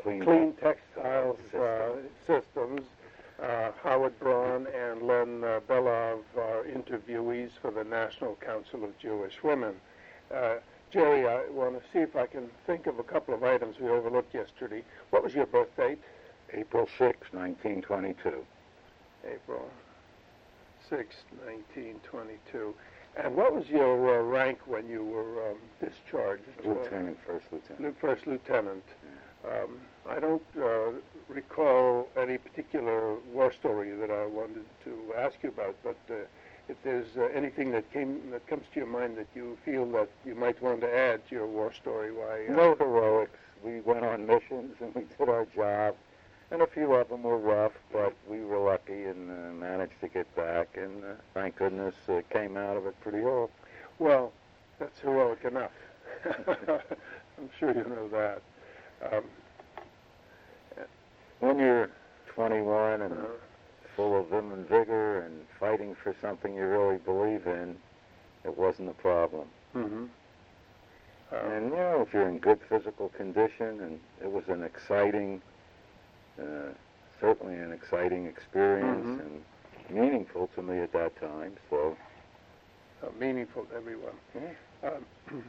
Clean Textiles Systems. Howard Braun and Len Belov are interviewees for the National Council of Jewish Women. Jerry, I want to see if I can think of a couple of items we overlooked yesterday. What was your birth date? April 6, 1922. April 6, 1922. And what was your rank when you were discharged? Lieutenant, first lieutenant. First lieutenant. I don't recall any particular war story that I wanted to ask you about, but if there's anything that comes to your mind that you feel that you might want to add to your war story, why? No heroics. We went on missions and we did our job, and a few of them were rough, but we were lucky and managed to get back, and thank goodness came out of it pretty whole. Well, that's heroic enough. I'm sure you know that. When you're 21 and full of vim and vigor and fighting for something you really believe in, it wasn't a problem. Mm-hmm. And, you know, if you're in good physical condition, and it was an exciting, certainly an exciting experience, and meaningful to me at that time, so. Meaningful to everyone. Yeah.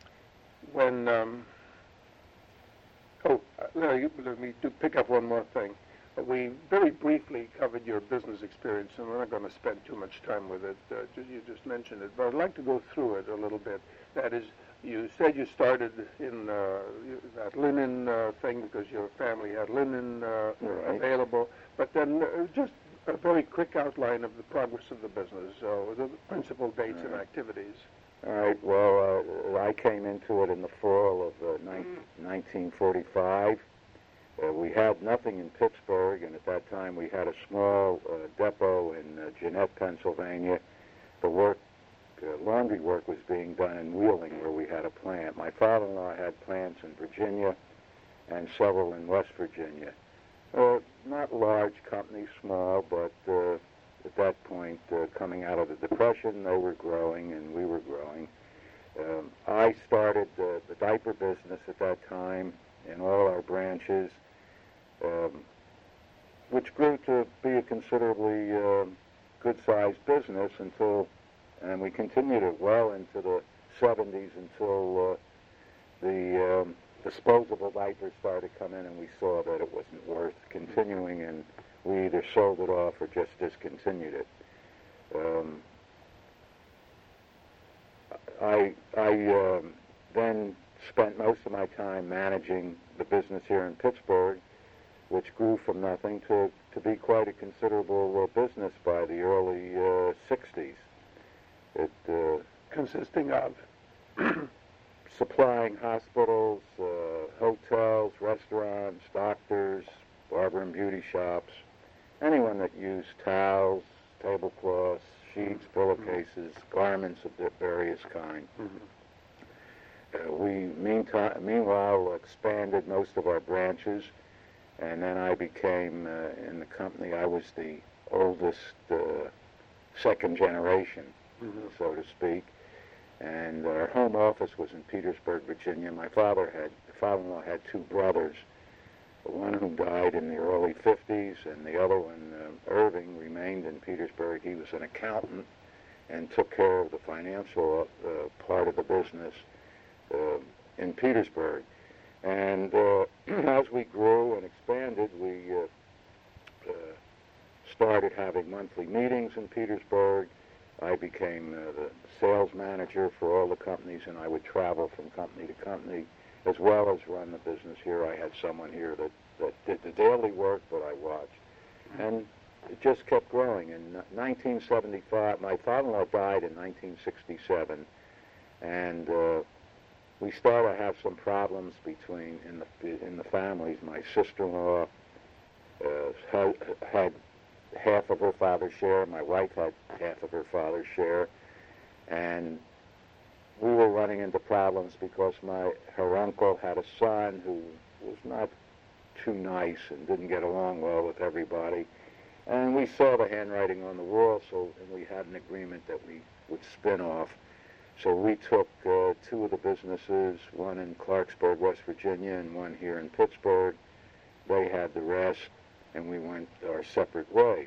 Let me pick up one more thing. We very briefly covered your business experience, and we're not going to spend too much time with it. You just mentioned it, but I'd like to go through it a little bit. That is, you said you started in that linen thing because your family had linen available, but then just a very quick outline of the progress of the business, so the principal dates and activities. All right, well, I came into it in the fall of 1945. We had nothing in Pittsburgh, and at that time we had a small depot in Jeannette, Pennsylvania. The laundry work was being done in Wheeling, where we had a plant. My father-in-law had plants in Virginia and several in West Virginia. Not large companies, small, but at that point, coming out of the Depression, they were growing and we were growing. I started the diaper business at that time in all our branches, which grew to be a considerably good-sized business and we continued it well into the 70s until the disposable diapers started coming in, and we saw that it wasn't worth continuing, and we either sold it off or just discontinued it. I then spent most of my time managing the business here in Pittsburgh, which grew from nothing to be quite a considerable business by the early 60s. It consisting of supplying hospitals, hotels, restaurants, doctors, barber and beauty shops, anyone that used towels, tablecloths, sheets, pillowcases, garments of various kinds. We, meanwhile, expanded most of our branches, and then I became, in the company, I was the oldest second generation, so to speak, and our home office was in Petersburg, Virginia. My father-in-law had two brothers, one who died in the early 50s, and the other one, Irving, remained in Petersburg. He was an accountant and took care of the financial part of the business in Petersburg. And as we grew and expanded, we started having monthly meetings in Petersburg. I became the sales manager for all the companies, and I would travel from company to company as well as run the business here. I had someone here that did the daily work, but I watched. And it just kept growing. In 1975, my father-in-law died in 1967, and we started to have some problems in the families. My sister-in-law had half of her father's share. My wife had half of her father's share, and we were running into problems because her uncle had a son who was not too nice and didn't get along well with everybody. And we saw the handwriting on the wall, and we had an agreement that we would spin off. So we took two of the businesses, one in Clarksburg, West Virginia, and one here in Pittsburgh, They had the rest, and we went our separate ways.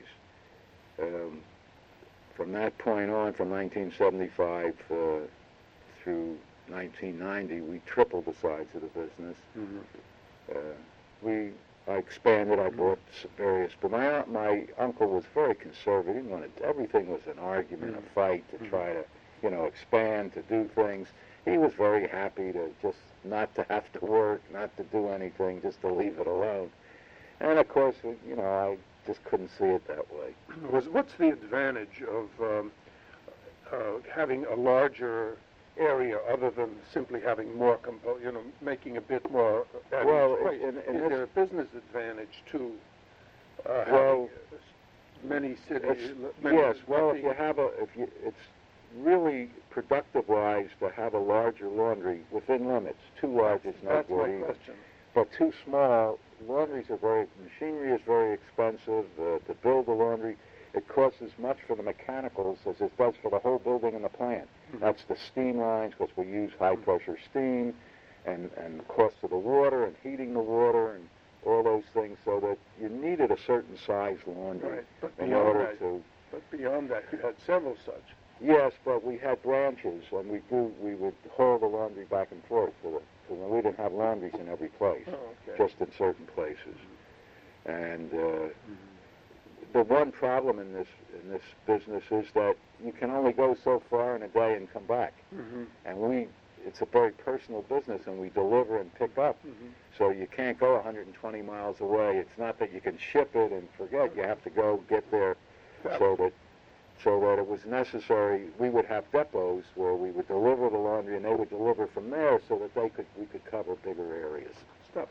From that point on, from 1975 through 1990, we tripled the size of the business. I expanded. I bought various, but my uncle was very conservative. He wanted everything was an argument, a fight to try to, expand, to do things. He was very happy to just not to have to work, not to do anything, just to leave it alone. And of course, I just couldn't see it that way. What's the advantage of having a larger area other than simply having more making a bit more? Well, is there a business advantage to having well, many cities? Yes. Well, it's really productive-wise to have a larger laundry within limits. Too large is not good either. Question. But too small, machinery is very expensive. To build a laundry, it costs as much for the mechanicals as it does for the whole building and the plant. That's the steam lines, because we use high-pressure steam, and the cost of the water and heating the water and all those things, so that you needed a certain size laundry in order to... But beyond that, you had several such. Yes, but we had branches, and we would haul the laundry back and forth we didn't have laundries in every place, just in certain places. And the one problem in this business is that you can only go so far in a day and come back. And it's a very personal business, and we deliver and pick up. So you can't go 120 miles away. It's not that you can ship it and forget. You have to go get there so that it was necessary. We would have depots where we would deliver the laundry, and they would deliver from there, so that we could cover bigger areas. Stop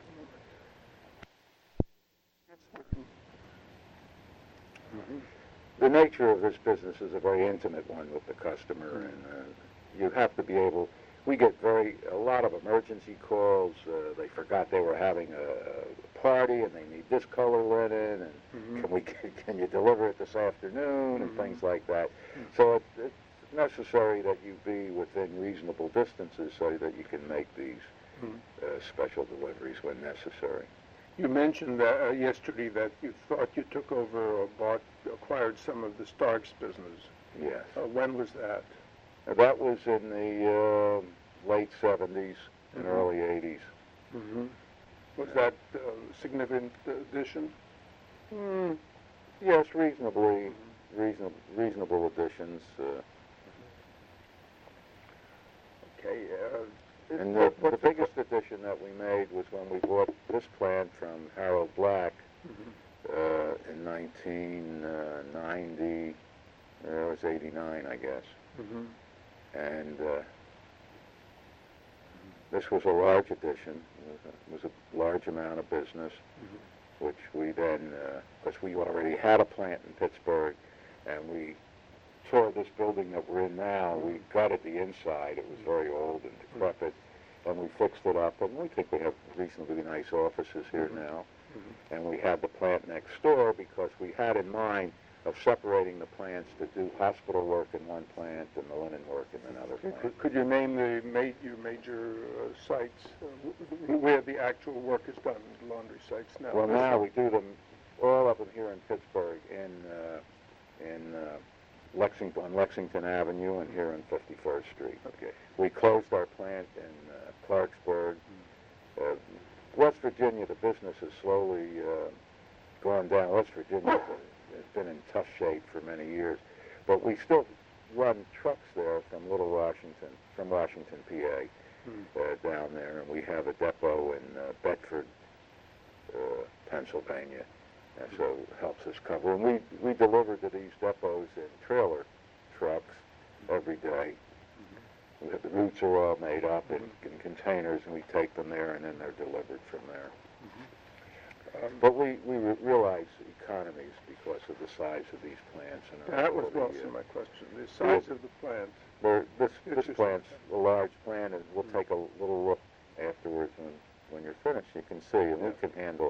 a moment. The nature of this business is a very intimate one with the customer, and you have to be able. We get a lot of emergency calls. They forgot they were having a party, and they need this color linen, and can you deliver it this afternoon, and things like that. So it's necessary that you be within reasonable distances so that you can make these special deliveries when necessary. You mentioned yesterday that you thought you took over or acquired some of the Starks business. Yes. When was that? That was in the late 70s and early 80s. Was that a significant addition? Yes, reasonable additions. Okay. And the biggest addition that we made was when we bought this plant from Harold Black in 1990. It was 89, I guess. And this was a large addition. It was a large amount of business, which we then, because we already had a plant in Pittsburgh, and we tore this building that we're in now. We gutted the inside. It was very old and decrepit, and we fixed it up. And we think we have reasonably nice offices here now. And we had the plant next door because we had in mind of separating the plants to do hospital work in one plant and the linen work in another plant. Could you name your major sites where the actual work is done, the laundry sites now? Well, now we do them, all of them here in Pittsburgh, on Lexington Avenue and here on 51st Street. Okay. We closed our plant in Clarksburg. West Virginia, the business has slowly gone down. West Virginia has been in tough shape for many years, but we still run trucks there from Washington, PA, down there, and we have a depot in Bedford, Pennsylvania, and so it helps us cover. And we deliver to these depots in trailer trucks every day. The routes are all made up in containers, and we take them there, and then they're delivered from there. But we realize economies because of the size of these plants. And that was also my question. The size of the plant. This plant's a large plant, and we'll take a little look afterwards when you're finished. You can see, and we can handle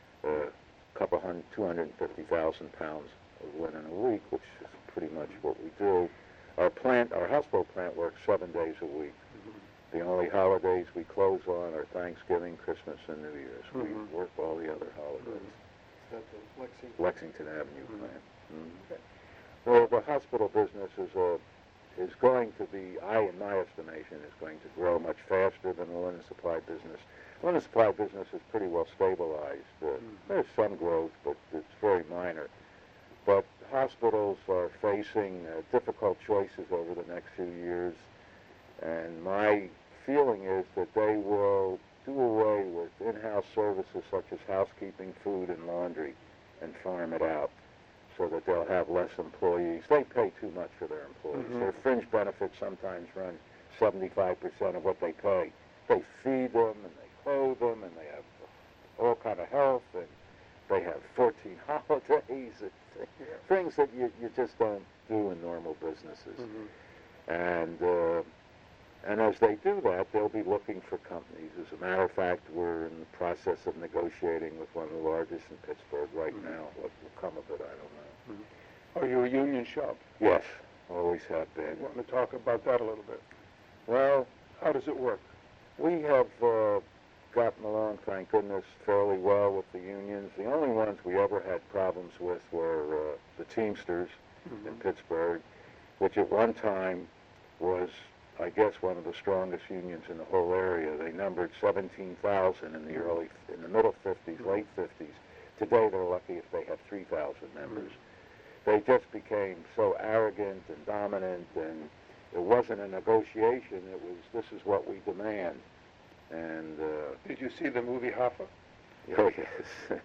250,000 pounds of linen a week, which is pretty much what we do. Our hospital plant works 7 days a week, The only holidays we close on are Thanksgiving, Christmas, and New Year's. Mhm. We work all the other holidays. Is that the Lexington Avenue Mhm. plant. Okay. Well, the hospital business is going to be, in my estimation, is going to grow much faster than the linen supply business. Linen supply business is pretty well stabilized. There's some growth, but it's very minor. But hospitals are facing difficult choices over the next few years, and my feeling is that they will do away with in-house services such as housekeeping, food, and laundry, and farm it out so that they'll have less employees. They pay too much for their employees. Mhm. Their fringe benefits sometimes run 75% of what they pay. They feed them, and they clothe them, and they have all kind of health, and they have 14 holidays, and things that you just don't do in normal businesses. Mhm. And as they do that, they'll be looking for companies. As a matter of fact, we're in the process of negotiating with one of the largest in Pittsburgh right Mhm. now. What will come of it, I don't know. Are you a union shop? Yes, always have I been. want to talk about that a little bit. Well, How does it work? we have gotten along, thank goodness, fairly well with the unions. The only ones we ever had problems with were the Teamsters in Mhm. Pittsburgh, which at one time was, I guess, one of the strongest unions in the whole area. They numbered 17,000 in the middle 50s, late 50s. Today they're lucky if they have 3,000 members. They just became so arrogant and dominant, and it wasn't a negotiation. It was, this is what we demand. And Did you see the movie Hoffa? oh yes,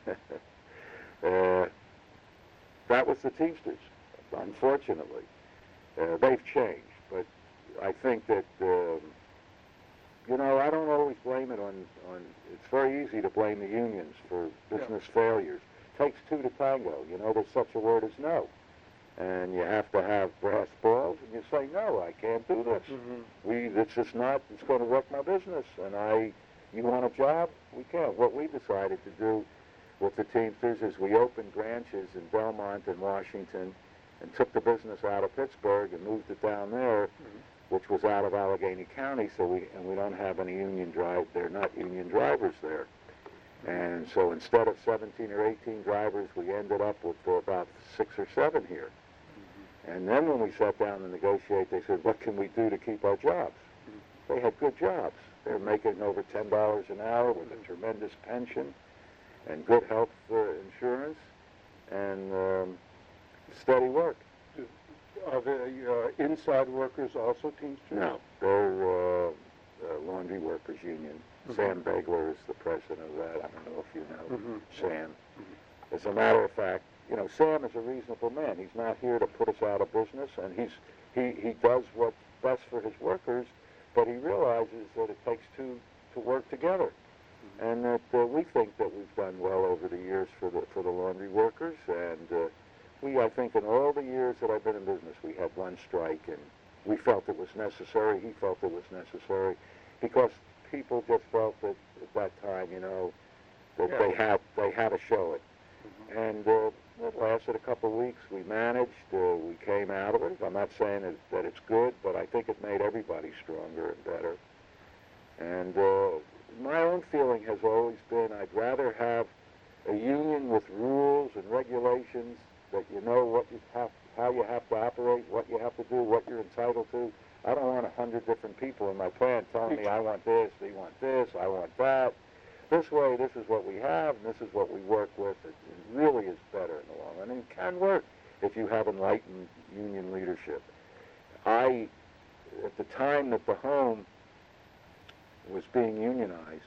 that was the Teamsters. Unfortunately, they've changed, but I think that I don't always blame it on. It's very easy to blame the unions for business failures. It takes two to tango. There's such a word as no, and you have to have brass balls, and you say no, I can't do this. It's just not. It's going to wreck my business, and you want a job? We can't. What we decided to do with the Teamsters is we opened branches in Belmont and Washington, and took the business out of Pittsburgh and moved it down there, which was out of Allegheny County. So we don't have any union drive. They're not union drivers there. And so instead of 17 or 18 drivers, we ended up with about 6 or 7 here. And then when we sat down to negotiate, they said, what can we do to keep our jobs? They had good jobs. They were making over $10 an hour with a tremendous pension and good health insurance and steady work. Are the inside workers also Teamsters? No, they're laundry workers union. Sam Bagler is the president of that. I don't know if you know Sam. As a matter of fact, Sam is a reasonable man. He's not here to put us out of business, and he does what's best for his workers, but he realizes that it takes two to work together, and that we think that we've done well over the years for the laundry workers, and I think in all the years that I've been in business, we had one strike, and we felt it was necessary. He felt it was necessary, because people just felt that at that time, that they had to show it. And it lasted a couple of weeks. We managed. We came out of it. I'm not saying that it's good, but I think it made everybody stronger and better. And my own feeling has always been I'd rather have a union with rules and regulations that you know what you have, how you have to operate, what you have to do, what you're entitled to. I don't want 100 different people in my plant telling me I want this, we want this, I want that. This way, this is what we have, and this is what we work with. It really is better in the long run. And it can work if you have enlightened union leadership. At the time that the home was being unionized,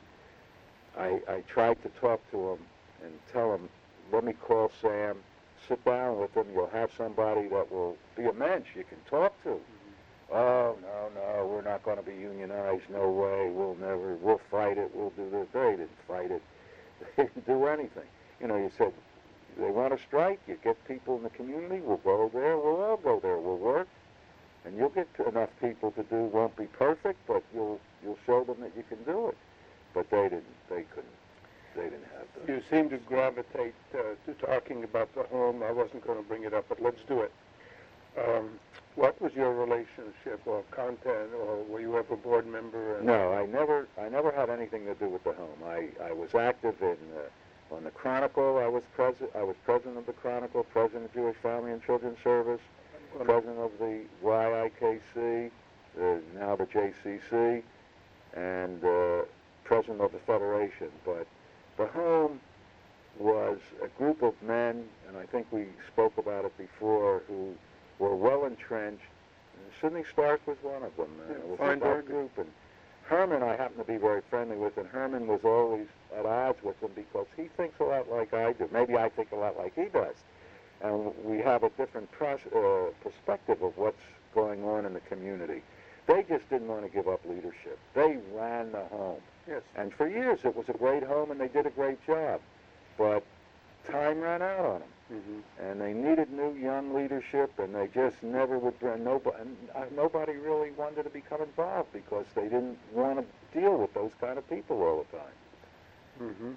I tried to talk to him and tell him, let me call Sam, sit down with him, you'll have somebody that will be a mensch you can talk to. Oh, no, we're not going to be unionized, no way, we'll fight it, we'll do this. They didn't fight it. They didn't do anything. You said, they want to strike, you get people in the community, we'll go there, we'll all go there, we'll work, and you'll get enough people to do, won't be perfect, but you'll show them that you can do it. But they didn't have that. You seem to gravitate to talking about the home. I wasn't going to bring it up, but let's do it. What was your relationship or content, or were you ever a board member? No, I never had anything to do with the home. I was active on the Chronicle. I was president of the Chronicle, president of Jewish Family and Children's Service, president of the YIKC, now the JCC, and president of the Federation. But the home was a group of men, and I think we spoke about it before, who were well entrenched. Sidney Stark was one of them. It was a dark group, and Herman I happen to be very friendly with, and Herman was always at odds with them because he thinks a lot like I do. Maybe I think a lot like he does. And we have a different perspective of what's going on in the community. They just didn't want to give up leadership. They ran the home. Yes. And for years it was a great home, and they did a great job. But time ran out on them. Mm-hmm. And they needed new young leadership, and they just never would bring nobody really wanted to become involved because they didn't want to deal with those kind of people all the time. Mm-hmm.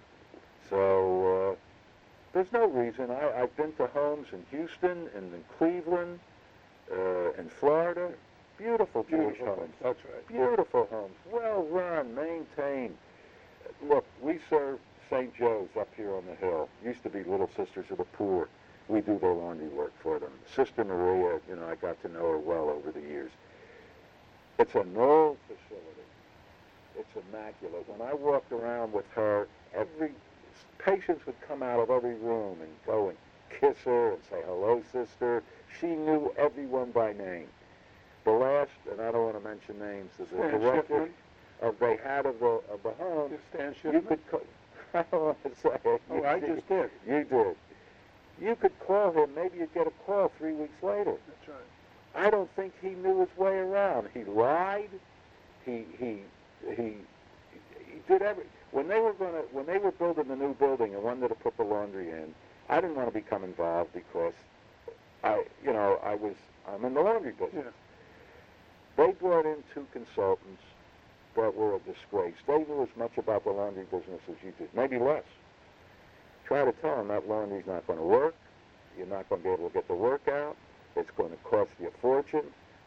So there's no reason. I've been to homes in Houston and in Cleveland, in Florida. Beautiful Jewish homes. That's right. Beautiful homes, well run, maintained. Look, we serve St. Joe's up here on the hill. Used to be Little Sisters of the Poor. We do their laundry work for them. Sister Maria, I got to know her well over the years. It's an old facility. It's immaculate. When I walked around with her, every patient would come out of every room and go and kiss her and say, "Hello, sister." She knew everyone by name. The last, and I don't want to mention names, is the director of the home. Stan You Shipman? could call, I don't want to say it. Oh, I just did. You did. You could call him. Maybe you'd get a call 3 weeks later. That's right. I don't think he knew his way around. He lied. He did when they were building the new building and wanted to put the laundry in. I didn't want to become involved because I'm in the laundry business. Yes. They brought in 2 consultants that were a disgrace. They knew as much about the laundry business as you did, maybe less. Try to tell them that laundry's not going to work. You're not going to be able to get the work out. It's going to cost you a fortune.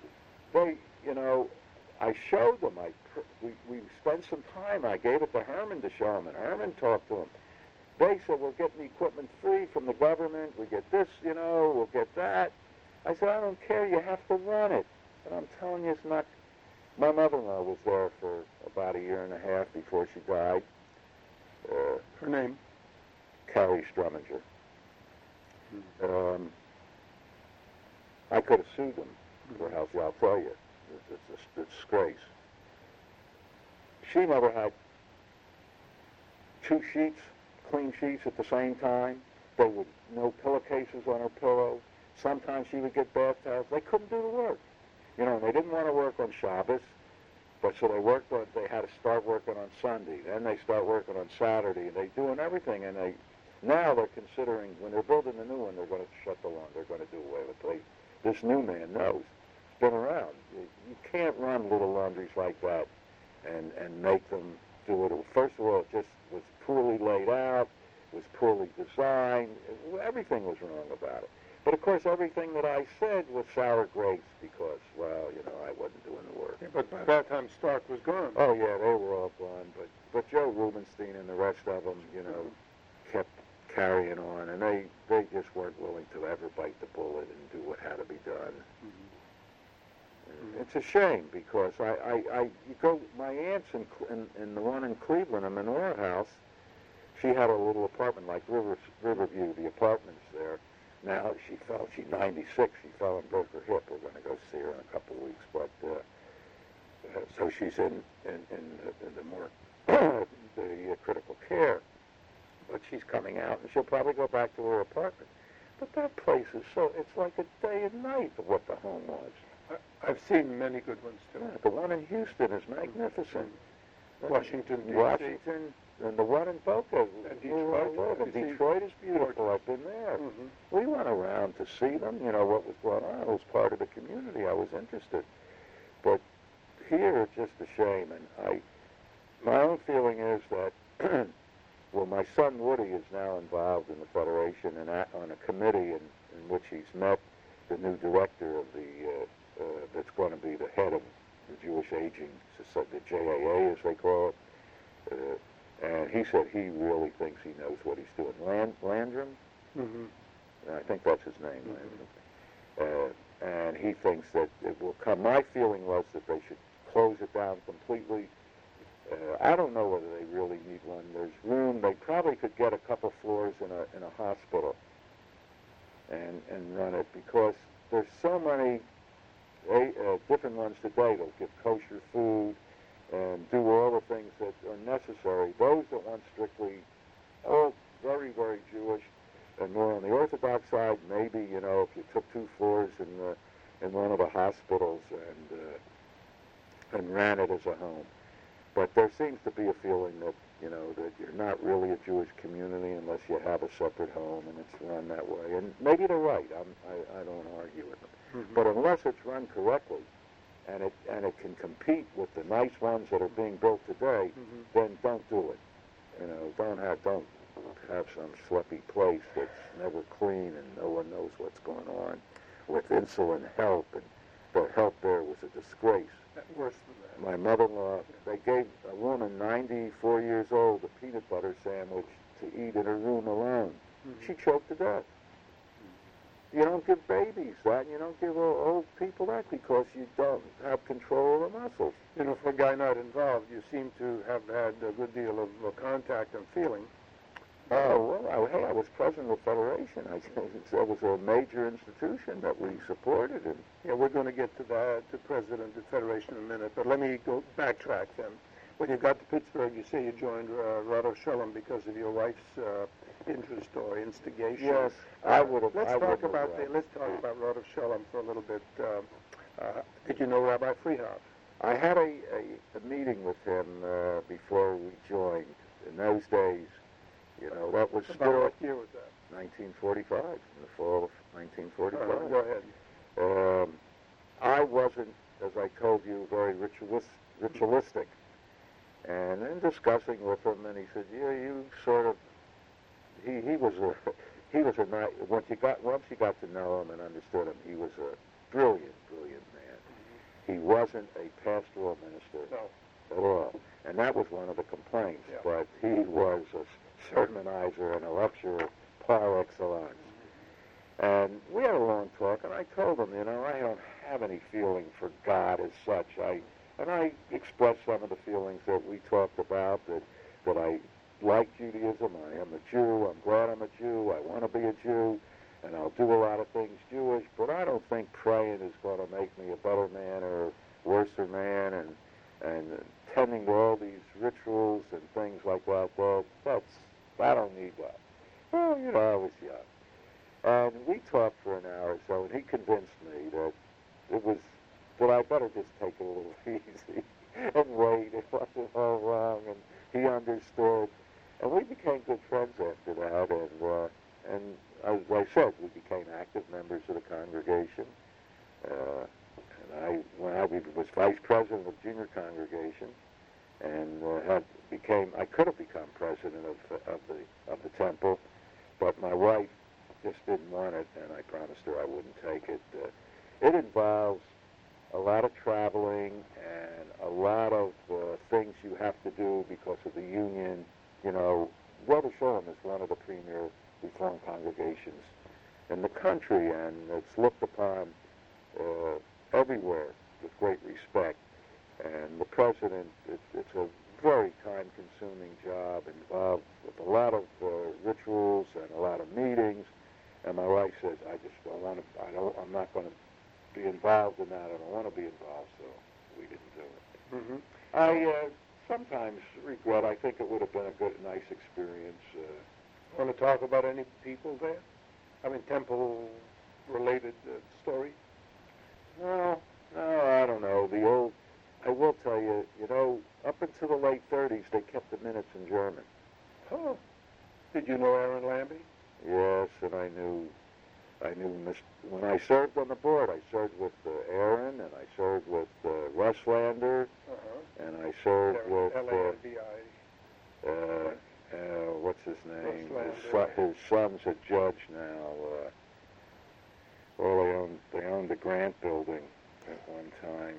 I showed them. We spent some time. I gave it to Herman to show them, and Herman talked to them. They said, "We're getting the equipment free from the government. We get this, we'll get that." I said, "I don't care. You have to run it." And I'm telling you, it's not. My mother-in-law was there for about a year and a half before she died. Her name? Carrie Struminger. I could have sued them for house. I'll tell you, it's a disgrace. She never had 2 sheets, clean sheets at the same time. There were no pillowcases on her pillow. Sometimes she would get bath towels. They couldn't do the work. They didn't want to work on Shabbos, but so they had to start working on Sunday. Then they start working on Saturday. They're doing everything, and now they're considering, when they're building the new one, they're going to shut the lawn. They're going to do away with it. This new man knows. It's been around. You can't run little laundries like that and make them do it. First of all, it just was poorly laid out, was poorly designed. Everything was wrong about it. But, of course, everything that I said was sour grapes because, I wasn't doing the work. Yeah, but by that time, Stark was gone. Oh, yeah, they were all gone. But Joe Rubenstein and the rest of them, kept carrying on. And they just weren't willing to ever bite the bullet and do what had to be done. Mm-hmm. It's a shame because my aunt's in the one in Cleveland, a Menorah house, she had a little apartment like Riverview, the apartments there. Now she's 96. She fell and broke her hip. We're going to go see her in a couple of weeks. But so she's in the more the critical care. But she's coming out, and she'll probably go back to her apartment. But that place is it's like a day and night of what the home was. I've seen many good ones, too. Yeah, the one in Houston is magnificent. Washington, D.C. Washington, and the one in Boca. And Detroit. Detroit is beautiful. I've been there. Mm-hmm. We went around to see them, what was going on. It was part of the community. I was interested. But here, it's just a shame. And my own feeling is that, my son Woody is now involved in the Federation and on a committee in which he's met the new director of that's going to be the head of the Jewish Aging Society, the JAA as they call it. And he said he really thinks he knows what he's doing. Landrum? Mm-hmm. I think that's his name, Landrum. And he thinks that it will come. My feeling was that they should close it down completely. I don't know whether they really need one. There's room. They probably could get a couple floors in a hospital and run it, because there's so many different ones today that'll give kosher food and do all the things that are necessary. Those that want strictly, very, very Jewish, and more on the Orthodox side, maybe, if you took 2 floors in one of the hospitals and ran it as a home. But there seems to be a feeling that, that you're not really a Jewish community unless you have a separate home and it's run that way. And maybe they're right. I don't argue with them. Mm-hmm. But unless it's run correctly, and it can compete with the nice ones that are being built today, mm-hmm. then don't do it. Don't have some schleppy place that's never clean and no one knows what's going on with insulin help, and the help there was a disgrace. Worse than that. My mother-in-law, they gave a woman 94 years old a peanut butter sandwich to eat in her room alone. Mm-hmm. She choked to death. You don't give babies that, and you don't give old people that because you don't have control of the muscles. For a guy not involved, you seem to have had a good deal of contact and feeling. Oh, well, hey, I was president of the Federation. It was a major institution that we supported. And yeah, we're going to get to that, to President of the Federation in a minute, but let me go backtrack then. When you got to Pittsburgh, you say you joined Rodolph Shalom because of your wife's interest or instigation. yes, I would have. Let's talk about Rodolph Shalom for a little bit. Did you know Rabbi Freehoff? I had a meeting with him before we joined. In those days, that was About still what year was that? 1945, in the fall of 1945. Go ahead. I wasn't, as I told you, very ritualistic. And in discussing with him, and he said, "Yeah, you sort of." He was a nice. Once you got to know him and understood him, he was a brilliant man. Mm-hmm. He wasn't a pastoral minister No. at all, and that was one of the complaints. Yeah. But he was a sermonizer and a lecturer par excellence. And we had a long talk, and I told him, I don't have any feeling for God as such. And I expressed some of the feelings that we talked about, that I like Judaism. I am a Jew. I'm glad I'm a Jew. I want to be a Jew, and I'll do a lot of things Jewish, but I don't think praying is going to make me a better man or a worser man, and tending to all these rituals and things like that. Well, I don't need that. Well, I was young. And we talked for an hour or so, and he convinced me that I better just take it a little easy and wait. It wasn't all wrong, and he understood. And we became good friends after that, and as I said, we became active members of the congregation. And when I was vice president of the junior congregation, and I could have become president of the temple, but my wife just didn't want it, and I promised her I wouldn't take it. It involves a lot of traveling and a lot of things you have to do because of the union. Rodolph Shalom is one of the premier Reform congregations in the country, and it's looked upon everywhere with great respect. And the president, it's a very time-consuming job, involved with a lot of rituals and a lot of meetings. And my wife says, I just don't want to. I'm not going to be involved in that. I don't want to be involved, so we didn't do it. Mm-hmm. I sometimes regret. I think it would have been a nice experience. Want to talk about any people there? I mean, temple-related story? No, I don't know. I will tell you, up until the late 30s, they kept the minutes in German. Oh. Did you know Aaron Lambie? Yes, and I knew when I served on the board, I served with Aaron, and I served with Russ Lander, and I served with L-A-N-D-I. what's his name? Russ His son's a judge now. Orleans Grant building at one time.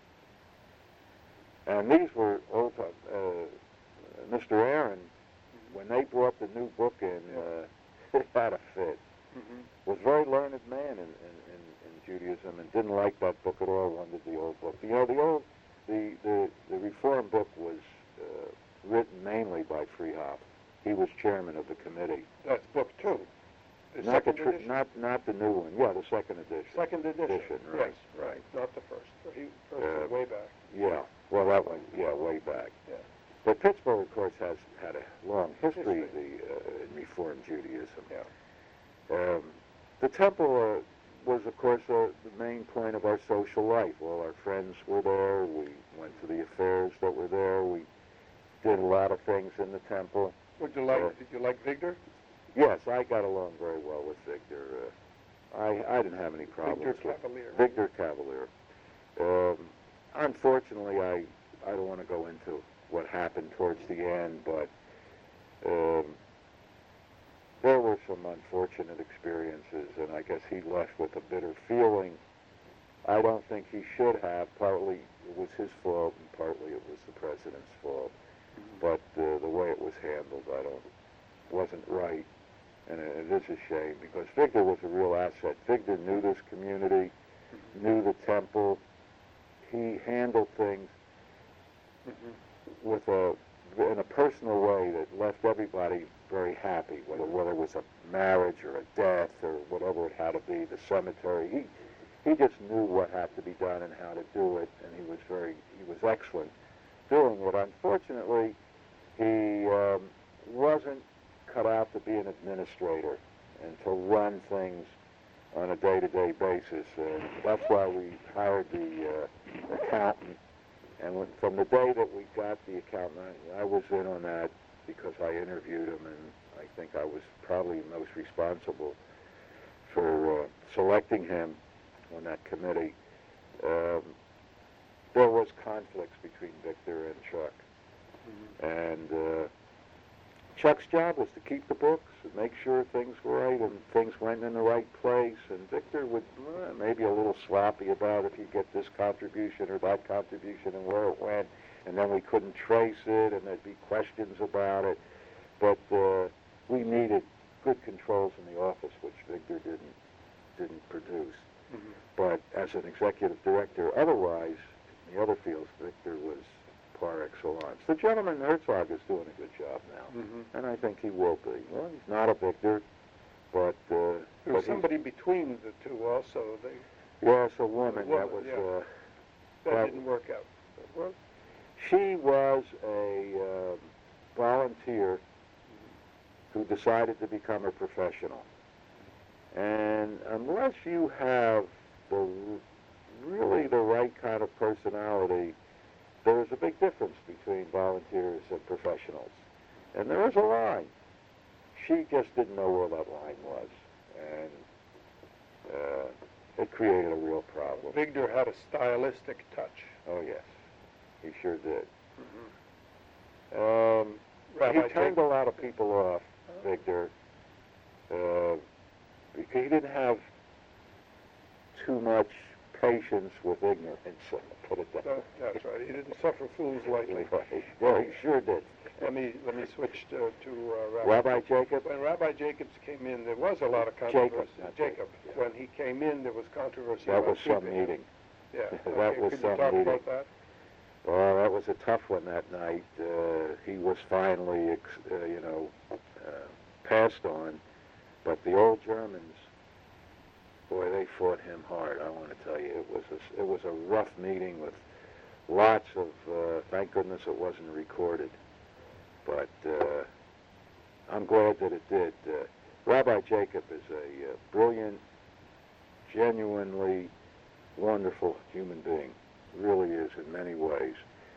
And these were old, Mr. Aaron, when they brought the new book in, it had a fit. Was a very learned man in Judaism and didn't like that book at all, wanted the old book. You know, the Reform book was written mainly by Freehoff. He was chairman of the committee. That's book 2. Not the new one. Yeah, the second edition. Second edition. Right. Yes, right. Not the first. First was way back. Yeah. Well, that one. Yeah, way back. Yeah. But Pittsburgh, of course, has had a long history in Reform Judaism. Yeah. The temple was, of course, the main point of our social life. All our friends were there. We went to the affairs that were there. We did a lot of things in the temple. Did you like Vigdor? Yes, I got along very well with Vigdor. I didn't have any problems Vigdor with Cavalier. Vigdor Cavalier. Unfortunately, I don't want to go into what happened towards the end, but there were some unfortunate experiences, and I guess he left with a bitter feeling. I don't think he should have. Partly it was his fault, and partly it was the president's fault. But the way it was handled, wasn't right, and it is a shame because Vigdor was a real asset. Vigdor knew this community, knew the temple. He handled things in a personal way that left everybody very happy, whether it was a marriage or a death or whatever it had to be, the cemetery. He just knew what had to be done and how to do it, and he was excellent doing it. Unfortunately, he wasn't cut out to be an administrator and to run things on a day-to-day basis. And that's why we hired the accountant. And from the day that we got the accountant, I was in on that because I interviewed him, and I think I was probably most responsible for selecting him on that committee. There was conflicts between Vigdor and Chuck. And Chuck's job was to keep the books and make sure things were right and things went in the right place. And Vigdor would maybe a little sloppy about if you get this contribution or that contribution and where it went. And then we couldn't trace it, and there'd be questions about it. But we needed good controls in the office, which Vigdor didn't produce. But as an executive director, otherwise, in the other fields, Vigdor was par excellence. The gentleman Herzog is doing a good job now, and I think he will be. Well, he's not a Vigdor, but there was somebody between the two also. Yes, a woman that was that didn't work out. Well, she was a volunteer who decided to become a professional, and unless you have really the right kind of personality, there is a big difference between volunteers and professionals. And there is a line. She just didn't know where that line was. And it created a real problem. Vigdor had a stylistic touch. Oh, yes. He sure did. Rabbi He turned a lot of people off, Vigdor, because he didn't have too much patience with ignorance, put it that way. That's right. He didn't suffer fools lightly. Right. Yeah, he sure did. Let me switch to Rabbi Jacob. When Rabbi Jacobs came in, there was a lot of controversy. Jacob. Yeah. When he came in, there was controversy. That about was some keeping him. meeting. Yeah. That was Could some you talk meeting. about that? Well, that was a tough one that night. He was finally, passed on, but the old Germans, boy, they fought him hard. I want to tell you, it was a rough meeting with lots of. Thank goodness it wasn't recorded, but I'm glad that it did. Rabbi Jacob is a brilliant, genuinely wonderful human being. Really is in many ways.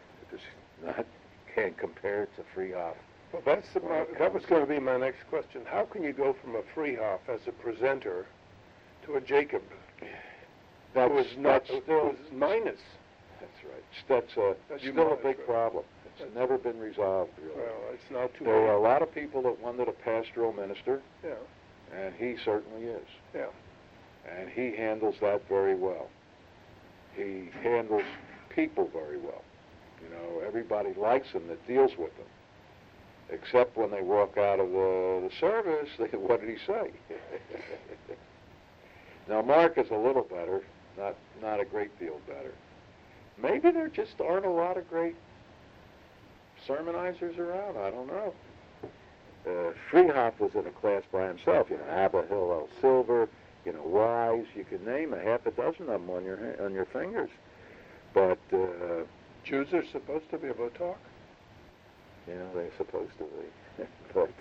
Can't compare it to Freehoff. Well, that was going to be my next question. How can you go from a Freehoff as a presenter to a Jacob who was minus? That's right. That's still a big problem. It's never been resolved, really. Well, it's not too There late. were a lot of people that wanted a pastoral minister, Yeah. and he certainly is. Yeah. And he handles that very well. He handles people very well. You know, everybody likes him that deals with him. Except when they walk out of the service, what did he say? Now, Mark is a little better, not a great deal better. Maybe there just aren't a lot of great sermonizers around. I don't know. Freehoff was in a class by himself. You know, Abba Hillel Silver, you know, Wise. You could name a half a dozen of them on your fingers. But Jews are supposed to be able to talk. You know, they're supposed to be. But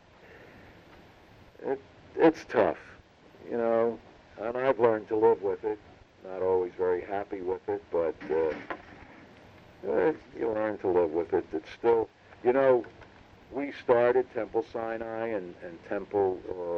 it's tough, you know, and I've learned to live with it. Not always very happy with it, but you learn to live with it. It's still, you know, we started Temple Sinai and Temple,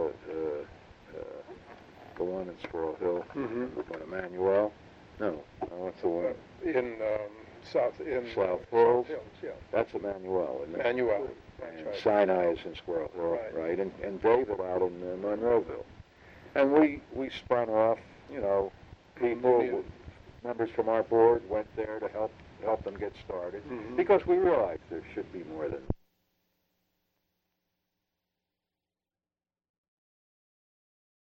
the one in Squirrel Hill, what, Emmanuel? No, what's the one? In South Hills. Yeah. That's Emmanuel, isn't it? Emmanuel. And Right. Sinai is in Squirrel Hill, right? And David out in Monroeville. And we spun off, you know, people, members from our board went there to help them get started, because we realized there should be more than